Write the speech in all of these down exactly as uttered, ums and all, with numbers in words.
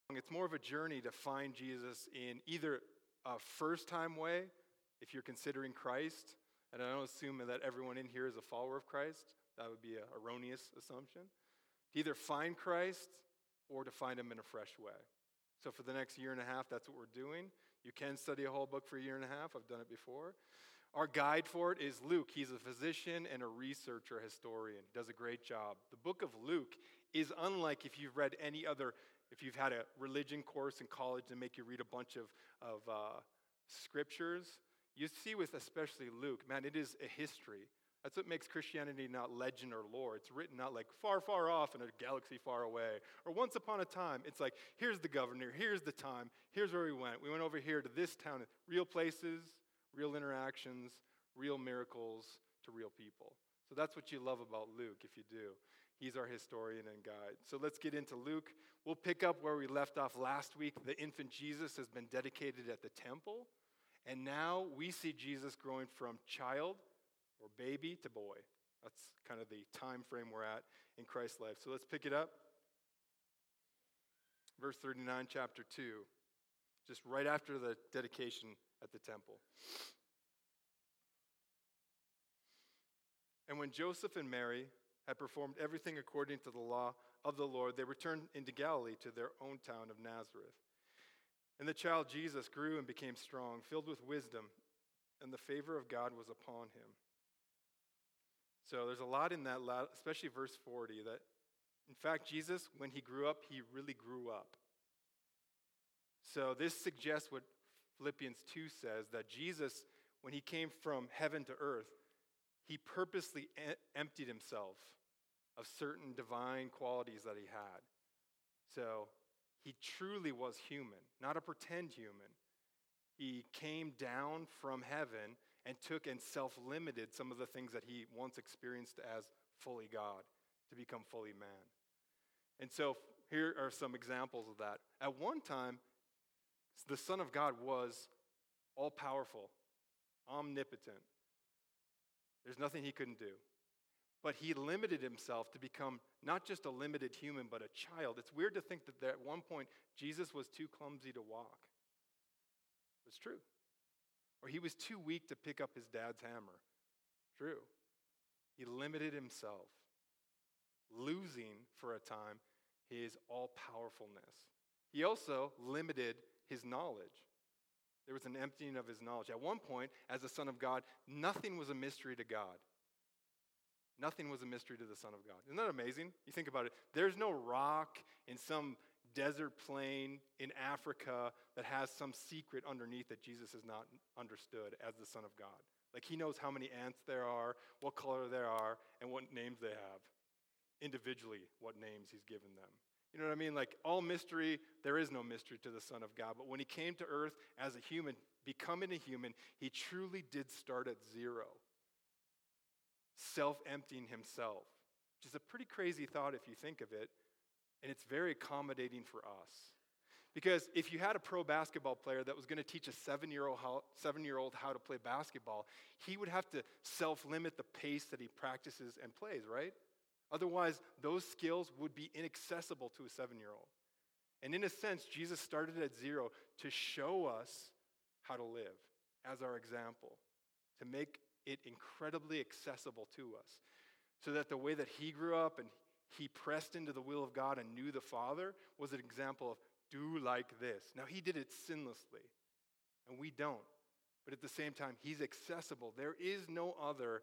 It's more of a journey to find Jesus in either a first-time way, if you're considering Christ, and I don't assume that everyone in here is a follower of Christ. That would be an erroneous assumption. To either find Christ or to find him in a fresh way. So for the next year and a half, that's what we're doing. You can study a whole book for a year and a half. I've done it before. Our guide for it is Luke. He's a physician and a researcher, historian. He does a great job. The book of Luke is unlike if you've read any other, if you've had a religion course in college and make you read a bunch of, of uh, scriptures. You see with especially Luke, man, it is a history. That's what makes Christianity not legend or lore. It's written not like far, far off in a galaxy far away. Or once upon a time. It's like, here's the governor, here's the time, here's where we went. We went over here to this town. Real places, real interactions, real miracles to real people. So that's what you love about Luke, if you do. He's our historian and guide. So let's get into Luke. We'll pick up where we left off last week. The infant Jesus has been dedicated at the temple. And now we see Jesus growing from child or baby to boy. That's kind of the time frame we're at in Christ's life. So let's pick it up. Verse thirty-nine, chapter two. Just right after the dedication at the temple. And when Joseph and Mary had performed everything according to the law of the Lord, they returned into Galilee to their own town of Nazareth. And the child Jesus grew and became strong, filled with wisdom, and the favor of God was upon him. So there's a lot in that, especially verse forty, that in fact, Jesus, when he grew up, he really grew up. So this suggests what Philippians two says, that Jesus, when he came from heaven to earth, he purposely e- emptied himself of certain divine qualities that he had. So he truly was human, not a pretend human. He came down from heaven and took and self-limited some of the things that he once experienced as fully God to become fully man. And so here are some examples of that. At one time, the Son of God was all-powerful, omnipotent. There's nothing he couldn't do. But he limited himself to become not just a limited human, but a child. It's weird to think that at one point, Jesus was too clumsy to walk. It's true. Or he was too weak to pick up his dad's hammer. True. He limited himself, losing for a time his all-powerfulness. He also limited his knowledge. There was an emptying of his knowledge. At one point, as the Son of God, nothing was a mystery to God. Nothing was a mystery to the Son of God. Isn't that amazing? You think about it. There's no rock in some desert plain in Africa that has some secret underneath that Jesus has not understood as the Son of God. Like he knows how many ants there are, what color there are, and what names they have. Individually, what names he's given them. You know what I mean? Like all mystery, there is no mystery to the Son of God. But when he came to earth as a human, becoming a human, he truly did start at zero. Self-emptying himself, which is a pretty crazy thought if you think of it, and it's very accommodating for us. Because if you had a pro basketball player that was going to teach a seven-year-old how, seven-year-old how to play basketball, he would have to self-limit the pace that he practices and plays, right? Otherwise, those skills would be inaccessible to a seven-year-old. And in a sense, Jesus started at zero to show us how to live as our example, to make it incredibly accessible to us, so that the way that he grew up and he pressed into the will of God and knew the Father was an example of do like this. Now, he did it sinlessly, and we don't. But at the same time, he's accessible. There is no other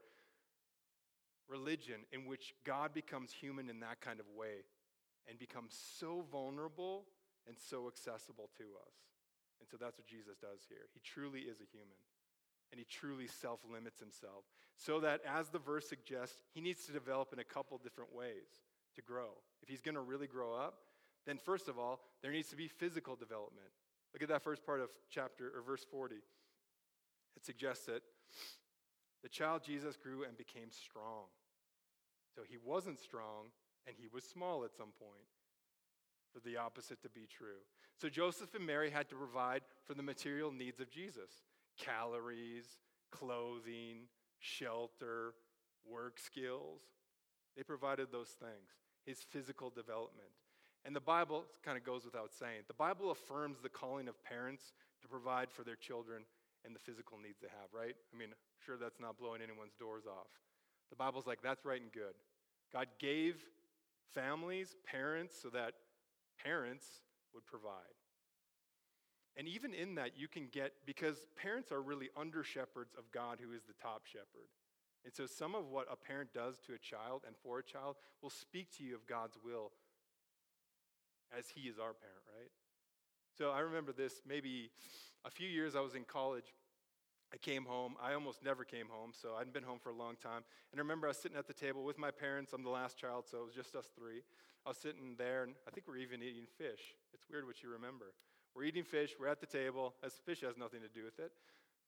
religion in which God becomes human in that kind of way and becomes so vulnerable and so accessible to us. And so that's what Jesus does here. He truly is a human. And he truly self-limits himself. So that, as the verse suggests, he needs to develop in a couple different ways to grow. If he's going to really grow up, then first of all, there needs to be physical development. Look at that first part of chapter or verse forty. It suggests that the child Jesus grew and became strong. So he wasn't strong, and he was small at some point, for the opposite to be true. So Joseph and Mary had to provide for the material needs of Jesus. Calories, clothing, shelter, work skills. They provided those things, his physical development. And the Bible kind of goes without saying. The Bible affirms the calling of parents to provide for their children and the physical needs they have, right? I mean, I'm sure that's not blowing anyone's doors off. The Bible's like, that's right and good. God gave families, parents, so that parents would provide. And even in that, you can get, because parents are really under shepherds of God, who is the top shepherd. And so some of what a parent does to a child and for a child will speak to you of God's will as he is our parent, right? So I remember this, maybe a few years I was in college. I came home. I almost never came home, so I hadn't been home for a long time. And I remember I was sitting at the table with my parents. I'm the last child, so it was just us three. I was sitting there, and I think we're even eating fish. It's weird what you remember. We're eating fish. We're at the table. As fish has nothing to do with it.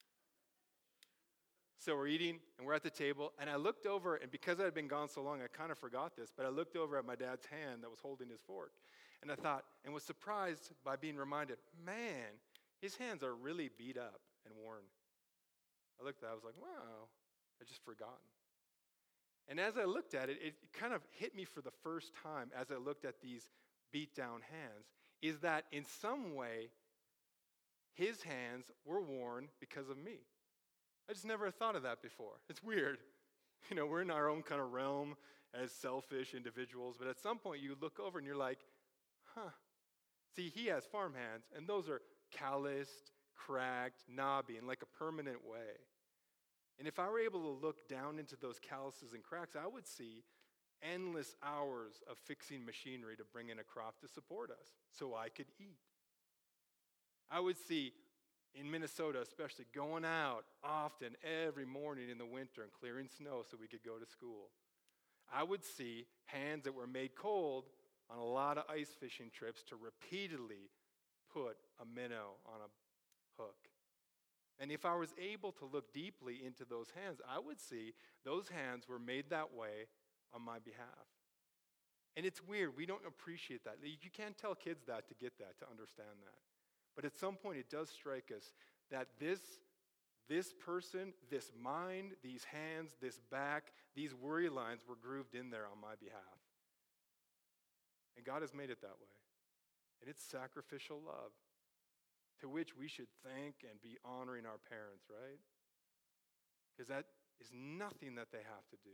So we're eating, and we're at the table, and I looked over, and because I had been gone so long, I kind of forgot this, but I looked over at my dad's hand that was holding his fork, and I thought, and was surprised by being reminded, man, his hands are really beat up and worn. I looked at it, I was like, wow, I'd just forgotten. And as I looked at it, it kind of hit me for the first time as I looked at these beat down hands, is that in some way, his hands were worn because of me. I just never thought of that before. It's weird. You know, we're in our own kind of realm as selfish individuals, but at some point you look over and you're like, huh. See, he has farm hands, and those are calloused, cracked, knobby, in like a permanent way. And if I were able to look down into those calluses and cracks, I would see endless hours of fixing machinery to bring in a crop to support us so I could eat. I would see, in Minnesota especially, going out often every morning in the winter and clearing snow so we could go to school. I would see hands that were made cold on a lot of ice fishing trips to repeatedly put a minnow on a hook. And if I was able to look deeply into those hands, I would see those hands were made that way on my behalf. And it's weird. We don't appreciate that. You can't tell kids that to get that, to understand that. But at some point, it does strike us that this, this person, this mind, these hands, this back, these worry lines were grooved in there on my behalf. And God has made it that way. And it's sacrificial love, to which we should thank and be honoring our parents, right? Because that is nothing that they have to do,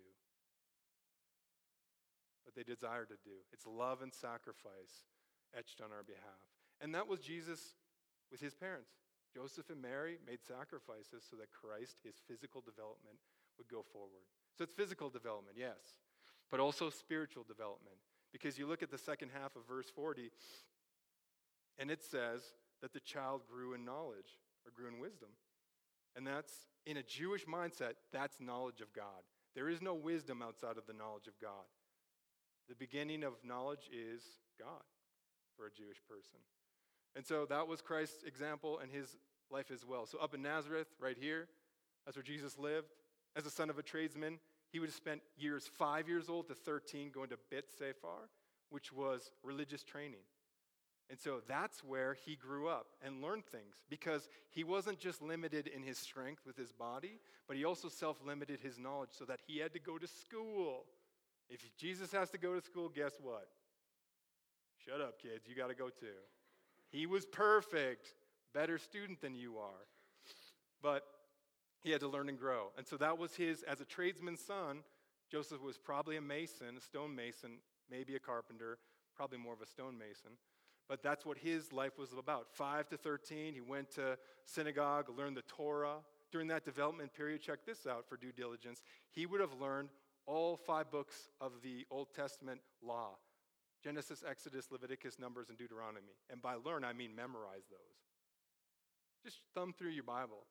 but they desire to do. It's love and sacrifice etched on our behalf. And that was Jesus with his parents. Joseph and Mary made sacrifices so that Christ, his physical development, would go forward. So it's physical development, yes, but also spiritual development. Because you look at the second half of verse forty, and it says that the child grew in knowledge or grew in wisdom. And that's, in a Jewish mindset, that's knowledge of God. There is no wisdom outside of the knowledge of God. The beginning of knowledge is God for a Jewish person. And so that was Christ's example and his life as well. So up in Nazareth, right here, that's where Jesus lived. As a son of a tradesman, he would have spent years five years old to thirteen going to Bet Sephar, which was religious training. And so that's where he grew up and learned things, because he wasn't just limited in his strength with his body, but he also self-limited his knowledge so that he had to go to school. If Jesus has to go to school, guess what? Shut up, kids. You got to go too. He was perfect, better student than you are. But he had to learn and grow. And so that was his, as a tradesman's son, Joseph was probably a mason, a stone mason, maybe a carpenter, probably more of a stone mason. But that's what his life was about. five to thirteen, he went to synagogue, learned the Torah. During that development period, check this out for due diligence, he would have learned all five books of the Old Testament law. Genesis, Exodus, Leviticus, Numbers, and Deuteronomy. And by learn, I mean memorize those. Just thumb through your Bible.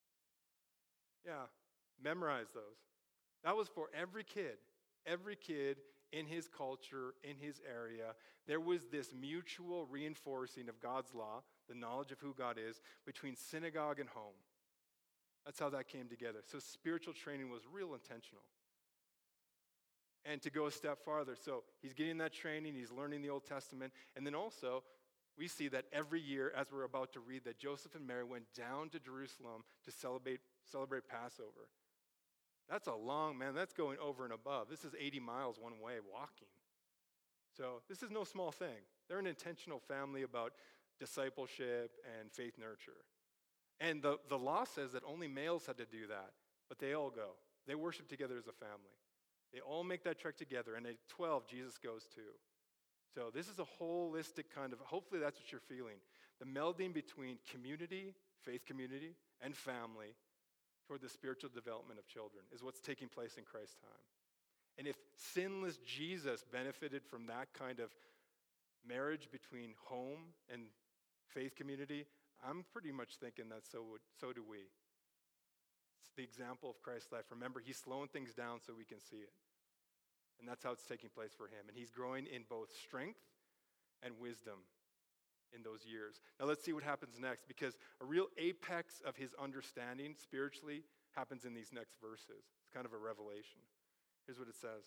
Yeah, memorize those. That was for every kid. Every kid in his culture, in his area, there was this mutual reinforcing of God's law, the knowledge of who God is, between synagogue and home. That's how that came together. So spiritual training was real intentional. And to go a step farther, so he's getting that training, he's learning the Old Testament, and then also we see that every year, as we're about to read, that Joseph and Mary went down to Jerusalem to celebrate, celebrate Passover. That's a long, man, that's going over and above. This is eighty miles one way walking. So this is no small thing. They're an intentional family about discipleship and faith nurture. And the, the law says that only males had to do that, but they all go. They worship together as a family. They all make that trek together, and at twelve, Jesus goes too. So this is a holistic kind of, hopefully that's what you're feeling. The melding between community, faith community, and family toward the spiritual development of children is what's taking place in Christ's time. And if sinless Jesus benefited from that kind of marriage between home and faith community, I'm pretty much thinking that so would, so do we. It's the example of Christ's life. Remember, he's slowing things down so we can see it. And that's how it's taking place for him. And he's growing in both strength and wisdom in those years. Now let's see what happens next, because a real apex of his understanding spiritually happens in these next verses. It's kind of a revelation. Here's what it says.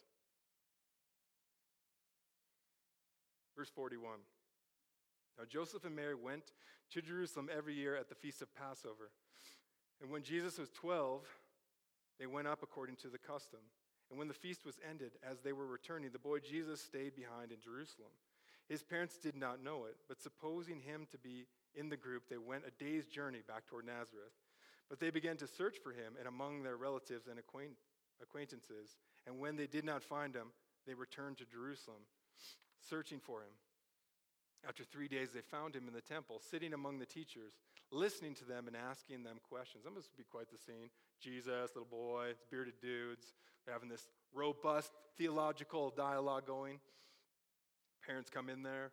Verse forty-one. Now Joseph and Mary went to Jerusalem every year at the feast of Passover. And when Jesus was twelve, they went up according to the custom. And when the feast was ended, as they were returning, the boy Jesus stayed behind in Jerusalem. His parents did not know it, but supposing him to be in the group, they went a day's journey back toward Nazareth. But they began to search for him and among their relatives and acquaint- acquaintances. And when they did not find him, they returned to Jerusalem, searching for him. After three days, they found him in the temple, sitting among the teachers, listening to them and asking them questions. That must be quite the scene. Jesus, little boy, bearded dudes. They're having this robust theological dialogue going. Parents come in there.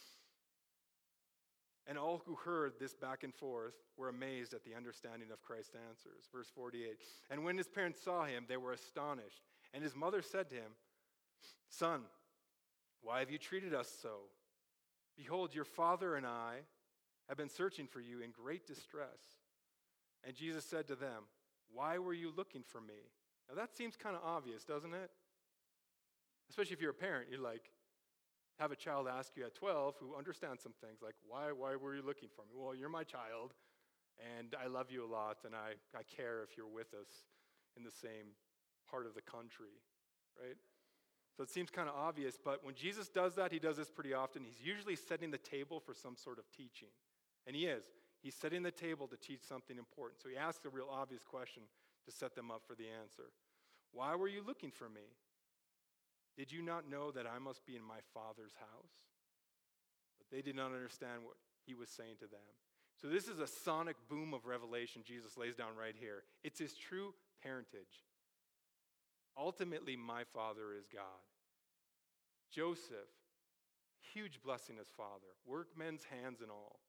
And all who heard this back and forth were amazed at the understanding of Christ's answers. Verse forty-eight. And when his parents saw him, they were astonished. And his mother said to him, Son, why have you treated us so? Behold, your father and I have been searching for you in great distress. And Jesus said to them, why were you looking for me? Now that seems kind of obvious, doesn't it? Especially if you're a parent, you're like, have a child ask you at twelve who understands some things, like, why, why were you looking for me? Well, you're my child, and I love you a lot, and I, I care if you're with us in the same part of the country, right? So it seems kind of obvious, but when Jesus does that, he does this pretty often. He's usually setting the table for some sort of teaching. And he is. He's setting the table to teach something important. So he asks a real obvious question to set them up for the answer. Why were you looking for me? Did you not know that I must be in my Father's house? But they did not understand what he was saying to them. So this is a sonic boom of revelation Jesus lays down right here. It's his true parentage. Ultimately, my Father is God. Joseph, huge blessing as father, workmen's hands and all.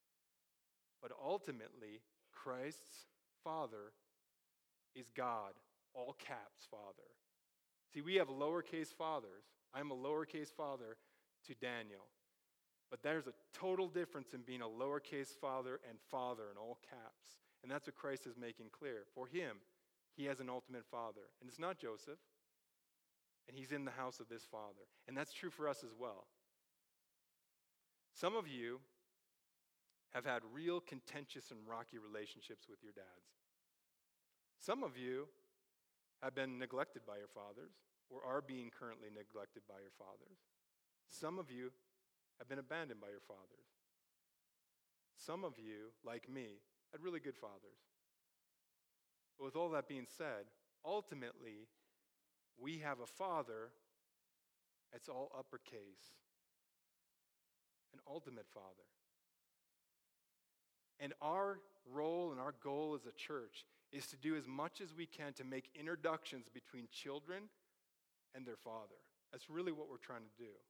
But ultimately, Christ's Father is God, all caps Father. See, we have lowercase fathers. I'm a lowercase father to Daniel. But there's a total difference in being a lowercase father and father in all caps. And that's what Christ is making clear. For him, he has an ultimate father. And it's not Joseph. And he's in the house of this father. And that's true for us as well. Some of you have had real contentious and rocky relationships with your dads. Some of you have been neglected by your fathers or are being currently neglected by your fathers. Some of you have been abandoned by your fathers. Some of you, like me, had really good fathers. But with all that being said, ultimately, we have a father that's all uppercase, an ultimate father. And our role and our goal as a church is to do as much as we can to make introductions between children and their father. That's really what we're trying to do.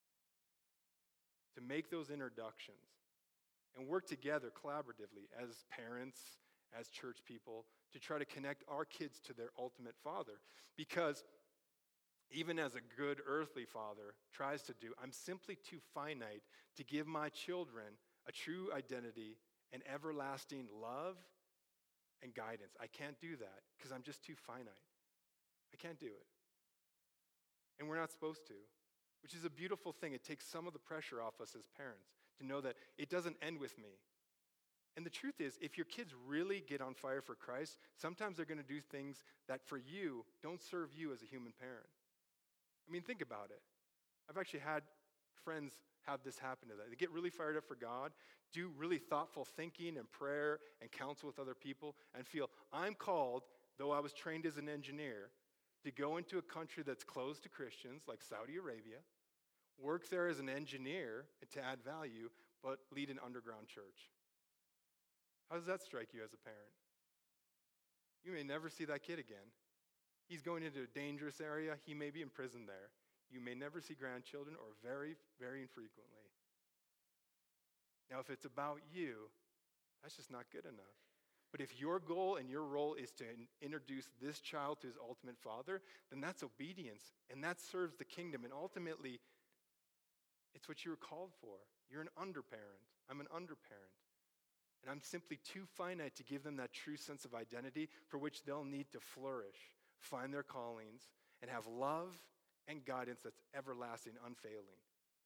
To make those introductions and work together collaboratively as parents, as church people, to try to connect our kids to their ultimate father. Because even as a good earthly father tries to do, I'm simply too finite to give my children a true identity and everlasting love and guidance. I can't do that because I'm just too finite. I can't do it. And we're not supposed to, which is a beautiful thing. It takes some of the pressure off us as parents to know that it doesn't end with me. And the truth is, if your kids really get on fire for Christ, sometimes they're going to do things that for you don't serve you as a human parent. I mean, think about it. I've actually had friends have this happen to them. They get really fired up for God, do really thoughtful thinking and prayer and counsel with other people, and feel, I'm called, though I was trained as an engineer, to go into a country that's closed to Christians, like Saudi Arabia, work there as an engineer to add value, but lead an underground church. How does that strike you as a parent? You may never see that kid again. He's going into a dangerous area. He may be imprisoned there. You may never see grandchildren, or very, very infrequently. Now, if it's about you, that's just not good enough. But if your goal and your role is to in- introduce this child to his ultimate father, then that's obedience, and that serves the kingdom. And ultimately, it's what you were called for. You're an underparent. I'm an underparent. And I'm simply too finite to give them that true sense of identity for which they'll need to flourish, find their callings, and have love and guidance that's everlasting, unfailing.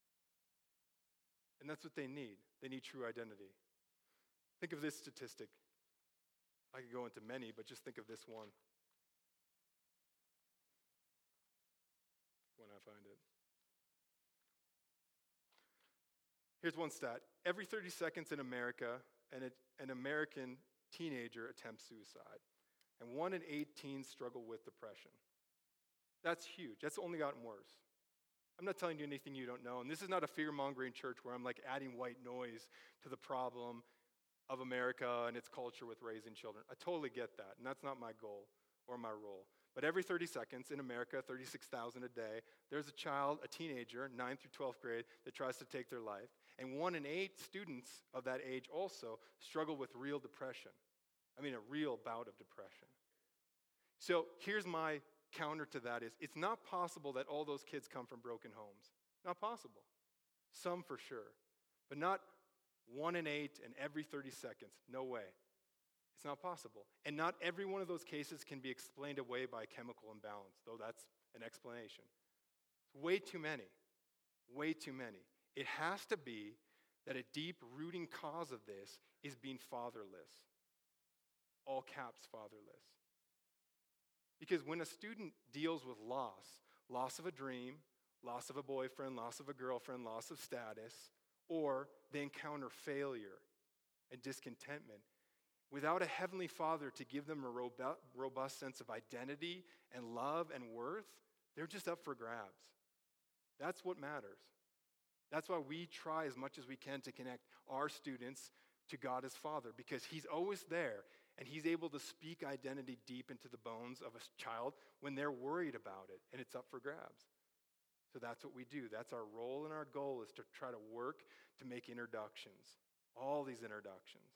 And that's what they need. They need true identity. Think of this statistic. I could go into many, but just think of this one. When I find it. Here's one stat. Every thirty seconds in America, an, an American teenager attempts suicide. And one in eight teens struggle with depression. That's huge. That's only gotten worse. I'm not telling you anything you don't know. And this is not a fear-mongering church where I'm like adding white noise to the problem of America and its culture with raising children. I totally get that. And that's not my goal or my role. But every thirty seconds in America, thirty-six thousand a day, there's a child, a teenager, ninth through twelfth grade, that tries to take their life. And one in eight students of that age also struggle with real depression. I mean, a real bout of depression. So here's my counter to that is, it's not possible that all those kids come from broken homes. Not possible. Some for sure. But not one in eight and every thirty seconds. No way. It's not possible. And not every one of those cases can be explained away by chemical imbalance, though that's an explanation. It's way too many. Way too many. It has to be that a deep rooting cause of this is being fatherless. All caps, fatherless. Because when a student deals with loss, loss of a dream, loss of a boyfriend, loss of a girlfriend, loss of status, or they encounter failure and discontentment, without a heavenly Father to give them a robust sense of identity and love and worth, they're just up for grabs. That's what matters. That's why we try as much as we can to connect our students to God as Father, because He's always there, and He's able to speak identity deep into the bones of a child when they're worried about it, and it's up for grabs. So that's what we do. That's our role, and our goal is to try to work to make introductions, all these introductions.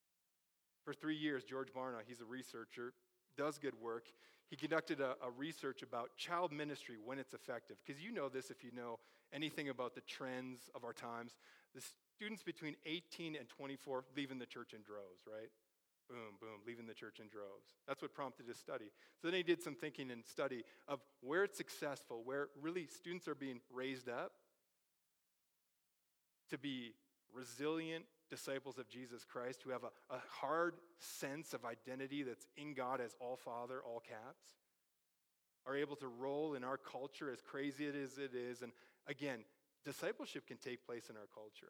For three years, George Barna, he's a researcher, does good work. He conducted a, a research about child ministry when it's effective. Because you know this if you know anything about the trends of our times. The students between eighteen and twenty-four leaving the church in droves, right? Boom, boom, leaving the church in droves. That's what prompted his study. So then he did some thinking and study of where it's successful, where really students are being raised up to be resilient disciples of Jesus Christ who have a, a hard sense of identity that's in God as all Father, all caps, are able to roll in our culture as crazy as it is. And again, discipleship can take place in our culture.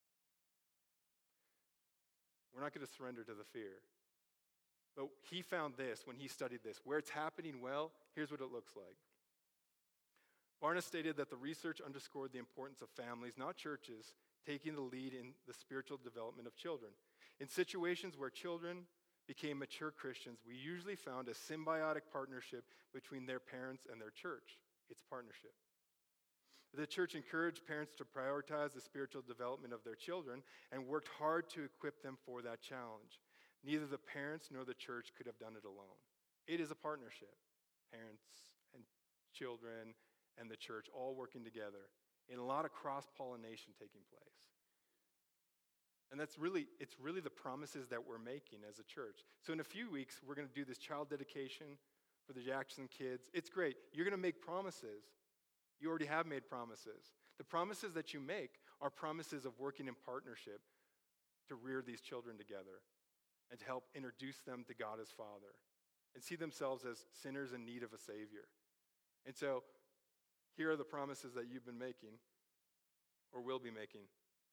We're not going to surrender to the fear. But he found this when he studied this. Where it's happening well, here's what it looks like. Barna stated that the research underscored the importance of families, not churches, taking the lead in the spiritual development of children. In situations where children became mature Christians, we usually found a symbiotic partnership between their parents and their church. It's partnership. The church encouraged parents to prioritize the spiritual development of their children and worked hard to equip them for that challenge. Neither the parents nor the church could have done it alone. It is a partnership. Parents and children and the church all working together. And a lot of cross-pollination taking place. And that's really, it's really the promises that we're making as a church. So in a few weeks, we're going to do this child dedication for the Jackson kids. It's great. You're going to make promises. You already have made promises. The promises that you make are promises of working in partnership to rear these children together and to help introduce them to God as Father and see themselves as sinners in need of a Savior. And so Here are the promises that you've been making or will be making.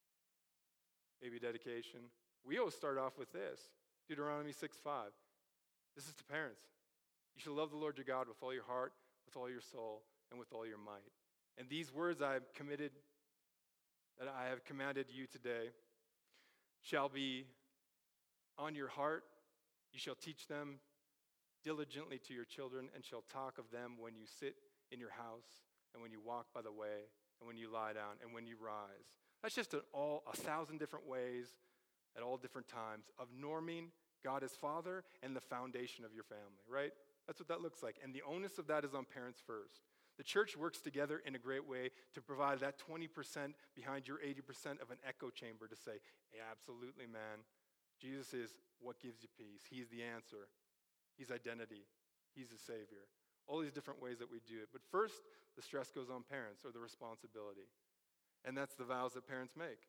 Maybe dedication. We always start off with this. Deuteronomy six five. This is to parents. You shall love the Lord your God with all your heart, with all your soul, and with all your might. And these words I have committed, that I have commanded you today, shall be on your heart. You shall teach them diligently to your children, and shall talk of them when you sit in your house, and when you walk by the way, and when you lie down, and when you rise. That's just an all a thousand different ways at all different times of norming God as Father and the foundation of your family, right? That's what that looks like. And the onus of that is on parents first. The church works together in a great way to provide that twenty percent behind your eighty percent of an echo chamber to say, hey, absolutely, man. Jesus is what gives you peace. He's the answer. He's identity. He's the Savior. All these different ways that we do it. But first, the stress goes on parents, or the responsibility. And that's the vows that parents make.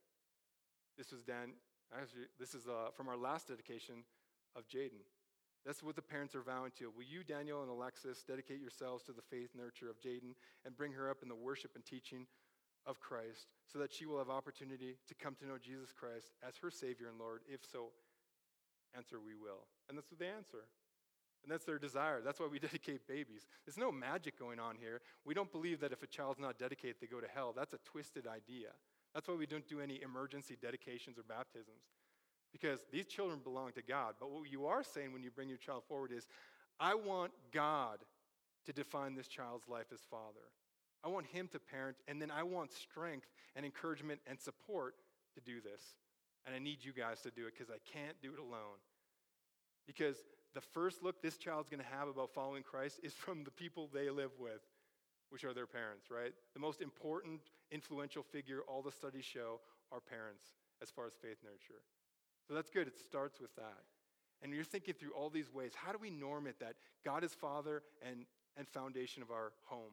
This was Dan, actually, this is uh, from our last dedication of Jaden. That's what the parents are vowing to. Will you, Daniel and Alexis, dedicate yourselves to the faith nurture of Jaden and bring her up in the worship and teaching of Christ so that she will have opportunity to come to know Jesus Christ as her Savior and Lord? If so, answer, we will. And that's what they answer. And that's their desire. That's why we dedicate babies. There's no magic going on here. We don't believe that if a child's not dedicated, they go to hell. That's a twisted idea. That's why we don't do any emergency dedications or baptisms. Because these children belong to God. But what you are saying when you bring your child forward is, I want God to define this child's life as Father. I want him to parent, and then I want strength and encouragement and support to do this. And I need you guys to do it because I can't do it alone. Because the first look this child's going to have about following Christ is from the people they live with, which are their parents, right? The most important, influential figure, all the studies show, are parents as far as faith nurture. So that's good. It starts with that. And you're thinking through all these ways. How do we norm it that God is Father and, and foundation of our home?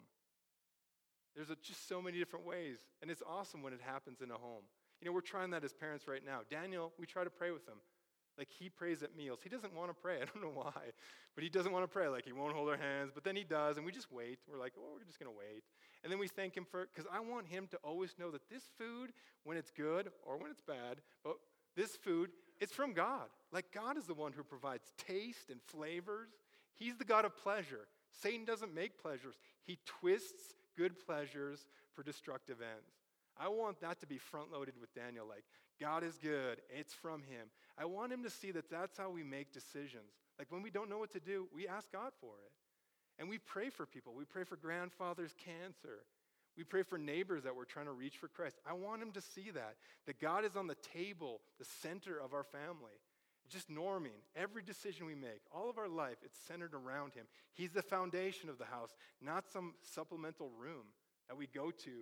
There's a, just so many different ways. And it's awesome when it happens in a home. You know, we're trying that as parents right now. Daniel, we try to pray with him. Like, he prays at meals. He doesn't want to pray. I don't know why. But he doesn't want to pray. Like, he won't hold our hands. But then he does, and we just wait. We're like, oh, we're just going to wait. And then we thank him for, because I want him to always know that this food, when it's good or when it's bad, but this food, it's from God. Like, God is the one who provides taste and flavors. He's the God of pleasure. Satan doesn't make pleasures. He twists good pleasures for destructive ends. I want that to be front-loaded with Daniel, like, God is good, it's from him. I want him to see that that's how we make decisions. Like, when we don't know what to do, we ask God for it. And we pray for people. We pray for grandfather's cancer. We pray for neighbors that we're trying to reach for Christ. I want him to see that, that God is on the table, the center of our family. Just norming every decision we make, all of our life, it's centered around him. He's the foundation of the house, not some supplemental room that we go to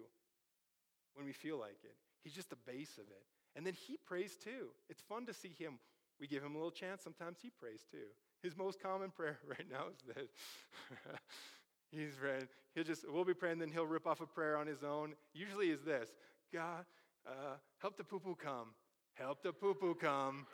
when we feel like it. He's just the base of it. And then he prays too. It's fun to see him. We give him a little chance. Sometimes he prays too. His most common prayer right now is this. He's praying. He'll just, we'll be praying, then he'll rip off a prayer on his own. Usually is this: God, uh, help the poo-poo come. Help the poo-poo come.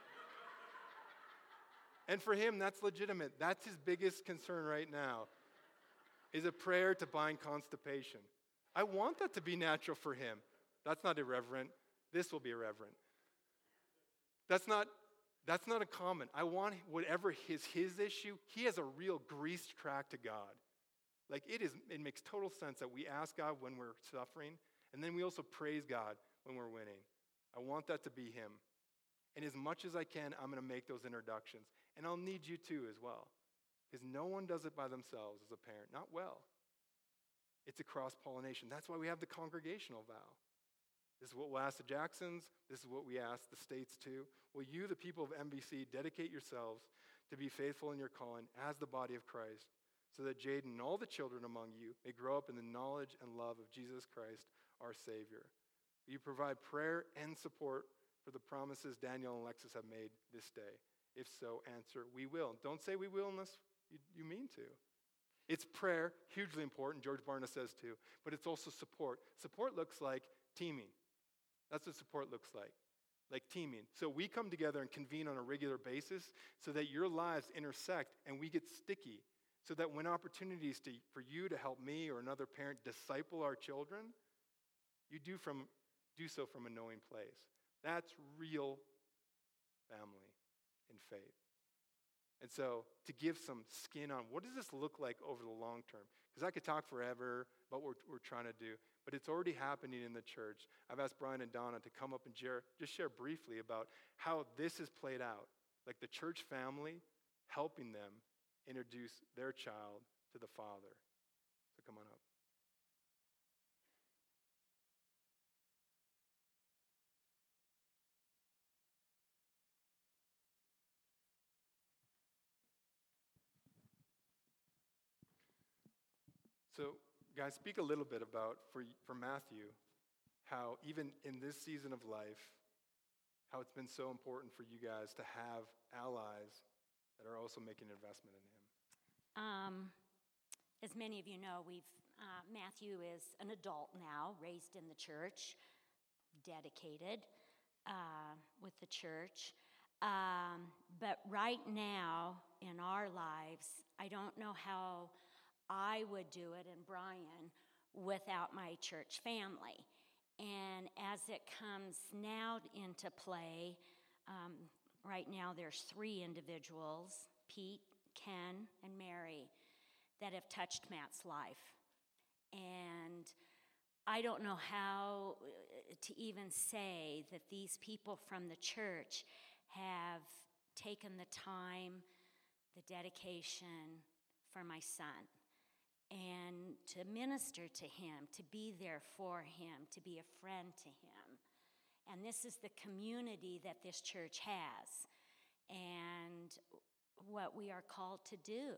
And for him, that's legitimate. That's his biggest concern right now, is a prayer to bind constipation. I want that to be natural for him. That's not irreverent. This will be irreverent. That's not, that's not a common. I want whatever is his issue, he has a real greased track to God. Like, it is, it makes total sense that we ask God when we're suffering, and then we also praise God when we're winning. I want that to be him. And as much as I can, I'm going to make those introductions. And I'll need you too as well. Because no one does it by themselves as a parent. Not well. It's a cross-pollination. That's why we have the congregational vow. This is what we'll ask the Jacksons. This is what we ask the states too. Will you, the people of M B C, dedicate yourselves to be faithful in your calling as the body of Christ, so that Jaden and all the children among you may grow up in the knowledge and love of Jesus Christ, our Savior? Will you provide prayer and support for the promises Daniel and Alexis have made this day? If so, answer, we will. Don't say we will unless you, you mean to. It's prayer, hugely important, George Barna says too, but it's also support. Support looks like teaming. That's what support looks like, like teaming. So we come together and convene on a regular basis so that your lives intersect and we get sticky, so that when opportunities to, for you to help me or another parent disciple our children, you do, from, do so from a knowing place. That's real family in faith. And so to give some skin on what does this look like over the long term? Because I could talk forever about what we're, we're trying to do, but it's already happening in the church. I've asked Brian and Donna to come up and share, just share briefly about how this has played out, like the church family helping them introduce their child to the Father. So come on up. So, guys, speak a little bit about, for, for Matthew, how even in this season of life, how it's been so important for you guys to have allies that are also making an investment in him. Um, as many of you know, we've uh, Matthew is an adult now, raised in the church, dedicated uh, with the church. Um, but right now in our lives, I don't know how I would do it, and Brian, without my church family. And as it comes now into play, um, right now there's three individuals, Pete, Ken, and Mary, that have touched Matt's life. And I don't know how to even say that these people from the church have taken the time, the dedication for my son, and to minister to him, to be there for him, to be a friend to him. And this is the community that this church has, and what we are called to do.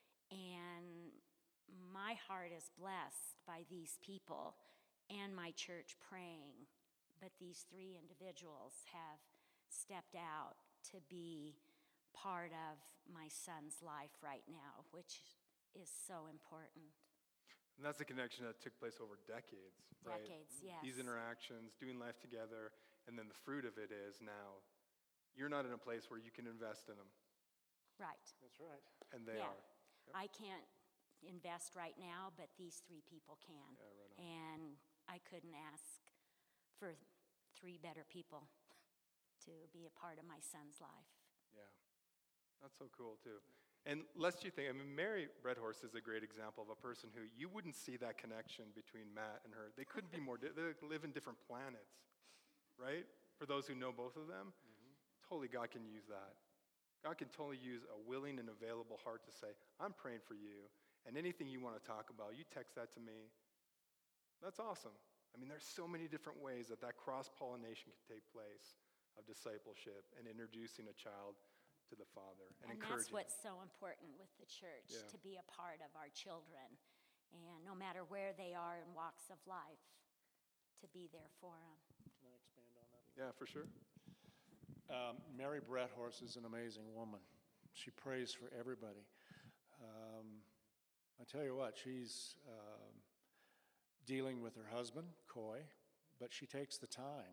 And my heart is blessed by these people and my church praying. But these three individuals have stepped out to be part of my son's life right now, which is so important. And that's a connection that took place over decades, right? Decades, yes. These interactions, doing life together, and then the fruit of it is now you're not in a place where you can invest in them. Right. That's right. And they Yeah. are. Yep. I can't invest right now, but these three people can. Yeah, right on. And I couldn't ask for three better people to be a part of my son's life. Yeah. That's so cool, too. And lest you think, I mean, Mary Redhorse is a great example of a person who you wouldn't see that connection between Matt and her. They couldn't be more, di- they live in different planets, right? For those who know both of them, mm-hmm. Totally God can use that. God can totally use a willing and available heart to say, I'm praying for you, and anything you want to talk about, you text that to me. That's awesome. I mean, there's so many different ways that that cross-pollination can take place of discipleship and introducing a child to the Father and, and encouraging. And that's what's so important with the church, Yeah. to be a part of our children. And no matter where they are in walks of life, to be there for them. Can I expand on that? Yeah, for sure. Um, Mary Bretthorst is an amazing woman. She prays for everybody. Um, I tell you what, she's um, dealing with her husband, Coy, but she takes the time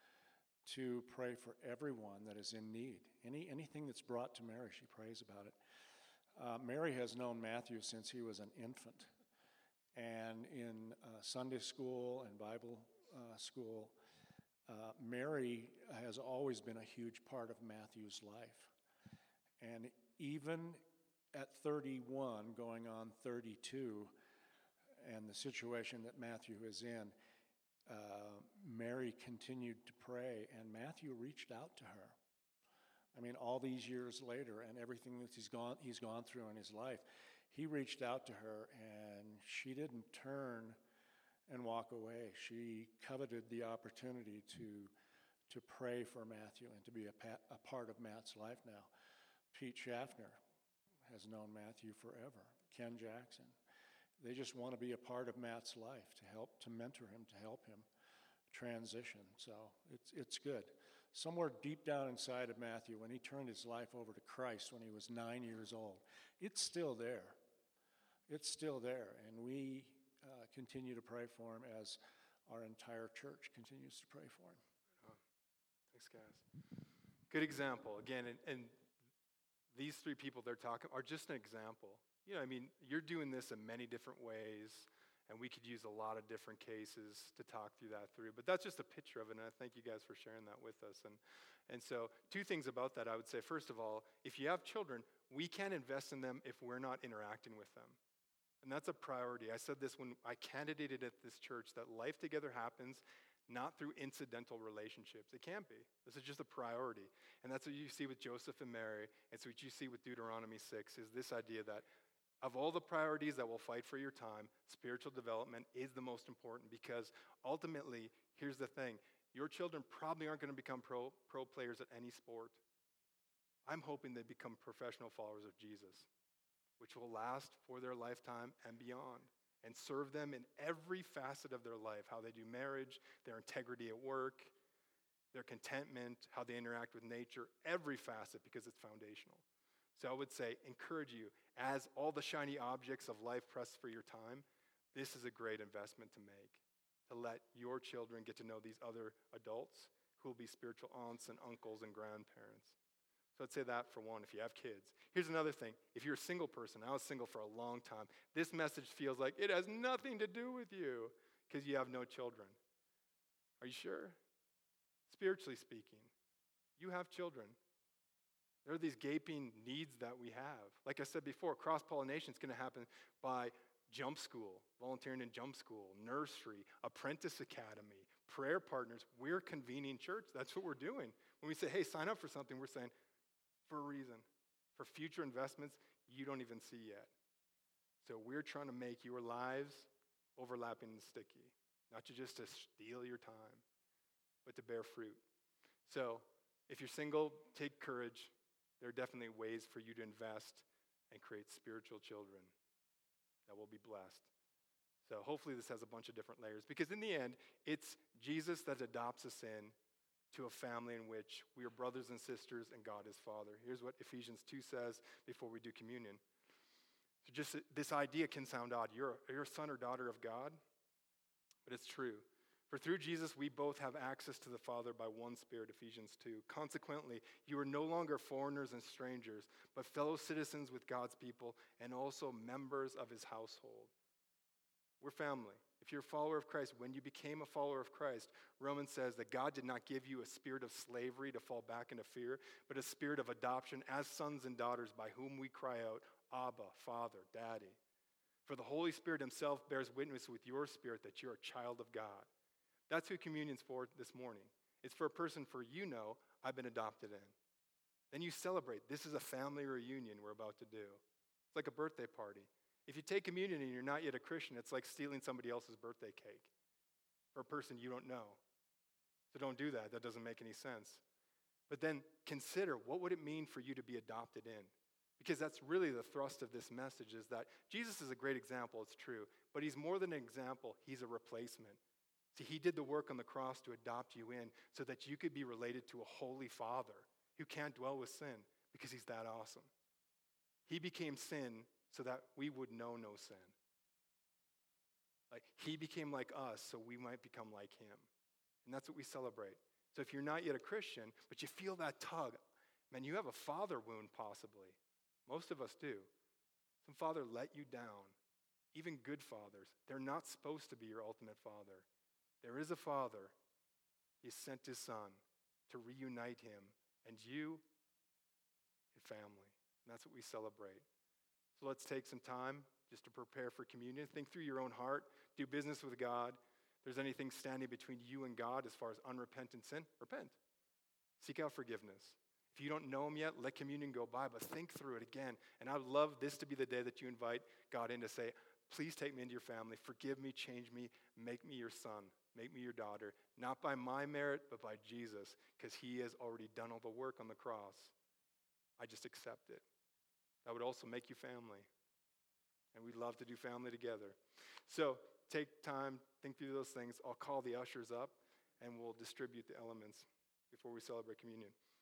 to pray for everyone that is in need. Any anything that's brought to Mary, she prays about it. Uh, Mary has known Matthew since he was an infant. And in uh, Sunday school and Bible uh, school, uh, Mary has always been a huge part of Matthew's life. And even at thirty-one, going on thirty-two, and the situation that Matthew is in, Uh, Mary continued to pray, and Matthew reached out to her. I mean, all these years later, and everything that he's gone, he's gone through in his life, he reached out to her, and she didn't turn and walk away. She coveted the opportunity to to pray for Matthew and to be a, pa- a part of Matt's life now. Pete Schaffner has known Matthew forever. Ken Jackson. They just want to be a part of Matt's life, to help, to mentor him, to help him transition. So it's it's good. Somewhere deep down inside of Matthew, when he turned his life over to Christ when he was nine years old, it's still there. It's still there, and we uh, continue to pray for him as our entire church continues to pray for him. Oh, thanks, guys. Good example. Again, and, and these three people they're talking are just an example You know, I mean, you're doing this in many different ways, and we could use a lot of different cases to talk through that through. But that's just a picture of it, and I thank you guys for sharing that with us. And, and so two things about that, I would say. First of all, if you have children, we can't invest in them if we're not interacting with them. And that's a priority. I said this when I candidated at this church, that life together happens not through incidental relationships. It can't be. This is just a priority. And that's what you see with Joseph and Mary. It's what you see with Deuteronomy six, is this idea that of all the priorities that will fight for your time, spiritual development is the most important, because ultimately, here's the thing. Your children probably aren't going to become pro, pro players at any sport. I'm hoping they become professional followers of Jesus, which will last for their lifetime and beyond, and serve them in every facet of their life, how they do marriage, their integrity at work, their contentment, how they interact with nature, every facet, because it's foundational. So I would say, encourage you, as all the shiny objects of life press for your time, this is a great investment to make, to let your children get to know these other adults who will be spiritual aunts and uncles and grandparents. So I'd say that for one, if you have kids. Here's another thing. If you're a single person, I was single for a long time, this message feels like it has nothing to do with you because you have no children. Are you sure? Spiritually speaking, you have children. There are these gaping needs that we have. Like I said before, cross-pollination is going to happen by jump school, volunteering in jump school, nursery, apprentice academy, prayer partners. We're convening church. That's what we're doing. When we say, hey, sign up for something, we're saying, for a reason, for future investments you don't even see yet. So we're trying to make your lives overlapping and sticky, not to just to steal your time, but to bear fruit. So if you're single, take courage. There are definitely ways for you to invest and create spiritual children that will be blessed. So hopefully this has a bunch of different layers, because in the end, it's Jesus that adopts us in to a family in which we are brothers and sisters and God is Father. Here's what Ephesians two says before we do communion. So just this idea can sound odd. You're, you're a son or daughter of God, but it's true. For through Jesus, we both have access to the Father by one Spirit, Ephesians two. Consequently, you are no longer foreigners and strangers, but fellow citizens with God's people and also members of his household. We're family. If you're a follower of Christ, when you became a follower of Christ, Romans says that God did not give you a spirit of slavery to fall back into fear, but a spirit of adoption as sons and daughters, by whom we cry out, Abba, Father, Daddy. For the Holy Spirit himself bears witness with your spirit that you're a child of God. That's who communion's for this morning. It's for a person for you know, I've been adopted in. Then you celebrate. This is a family reunion we're about to do. It's like a birthday party. If you take communion and you're not yet a Christian, it's like stealing somebody else's birthday cake for a person you don't know. So don't do that. That doesn't make any sense. But then consider, what would it mean for you to be adopted in? Because that's really the thrust of this message, is that Jesus is a great example, it's true, but he's more than an example, he's a replacement. See, he did the work on the cross to adopt you in so that you could be related to a holy Father who can't dwell with sin because he's that awesome. He became sin so that we would know no sin. Like, he became like us so we might become like him. And that's what we celebrate. So if you're not yet a Christian, but you feel that tug, man, you have a father wound possibly. Most of us do. Some father let you down. Even good fathers, they're not supposed to be your ultimate father. There is a Father. He sent his Son to reunite him and you in family. And that's what we celebrate. So let's take some time just to prepare for communion. Think through your own heart. Do business with God. If there's anything standing between you and God as far as unrepentant sin, repent. Seek out forgiveness. If you don't know him yet, let communion go by, but think through it again. And I would love this to be the day that you invite God in to say, please take me into your family. Forgive me, change me, make me your son. Make me your daughter, not by my merit, but by Jesus, because he has already done all the work on the cross. I just accept it. That would also make you family. And we'd love to do family together. So take time, think through those things. I'll call the ushers up, and we'll distribute the elements before we celebrate communion.